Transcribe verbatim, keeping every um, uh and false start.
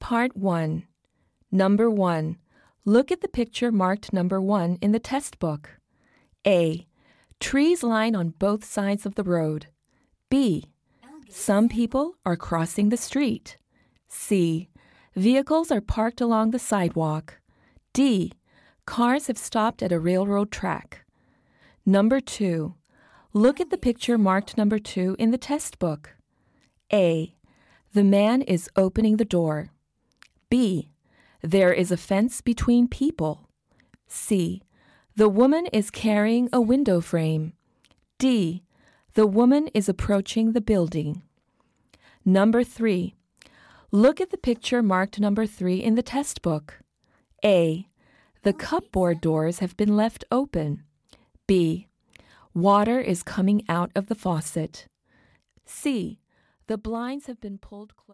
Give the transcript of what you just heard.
Part one. Number one. Look at the picture marked number one in the test book. A. Trees line on both sides of the road. B. Some people are crossing the street. C. Vehicles are parked along the sidewalk. D. Cars have stopped at a railroad track. Number two. Look at the picture marked number two in the test book. A. The man is opening the door. B. There is a fence between people. C. The woman is carrying a window frame. D. The woman is approaching the building. Number three. Look at the picture marked number three in the test book. A. The cupboard doors have been left open. B. Water is coming out of the faucet. C. The blinds have been pulled close.